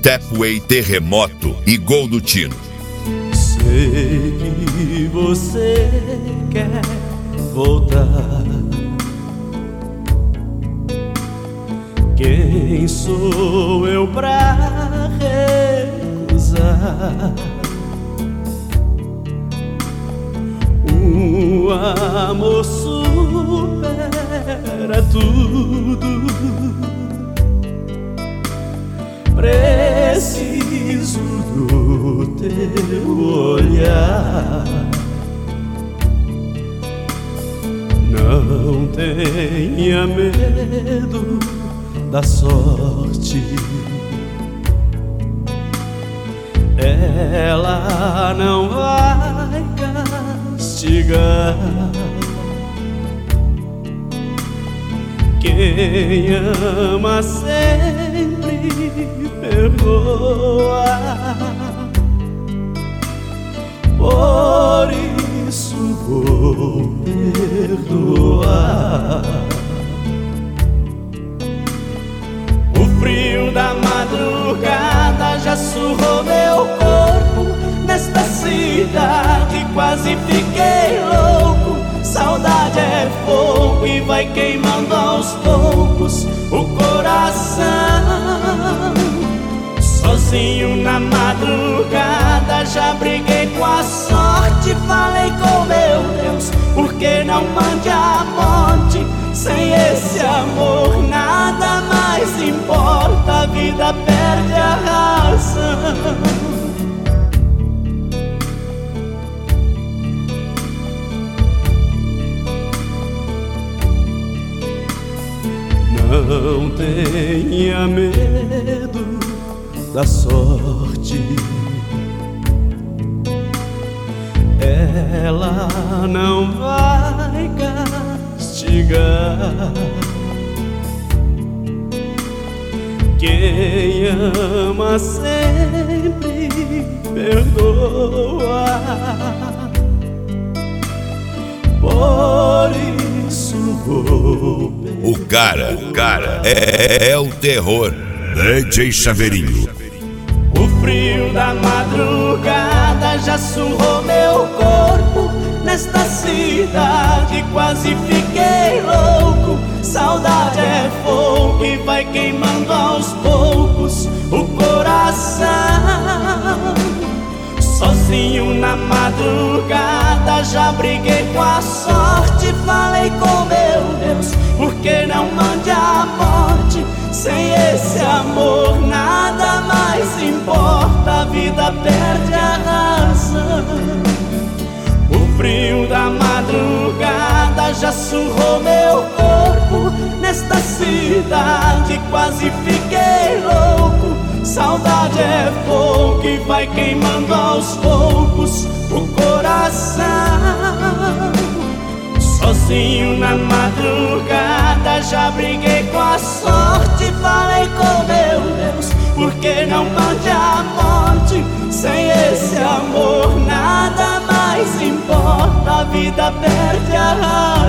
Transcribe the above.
Stepway, Terremoto e Gol do Tino. Sei que você quer voltar. Quem sou eu pra recusar um amor supera tudo? Preciso do teu olhar. Não tenha medo da sorte, ela não vai castigar. Quem ama sempre perdoa, por isso vou perdoar. O frio da madrugada já surrou meu corpo. Nesta cidade quase fiquei louco. Saudade é fogo e vai queimando aos poucos o coração. Sozinho na madrugada já briguei com a sorte. Falei com meu Deus, por que não mande a morte? Sem esse amor nada mais importa, a vida perde a razão. Não tenha medo da sorte, ela não vai castigar. Quem ama sempre perdoa, por isso vou. O cara é o terror. DJ Chaveirinho. O frio da madrugada já surrou meu corpo. Nesta cidade quase fiquei louco. Saudade é fogo e vai queimando aos poucos o coração. Sozinho na madrugada já briguei com a sorte. Falei com meu Deus, por que não mande a morte? Sem esse amor nada mais importa, a vida perde a razão. O frio da madrugada já surrou meu corpo. Nesta cidade quase fiquei louco. Saudade é fogo que vai queimando aos poucos o coração. Sozinho na madrugada já briguei com a sorte. Falei com meu Deus, por que não mande a morte? Sem esse amor nada mais importa, a vida perde a razão.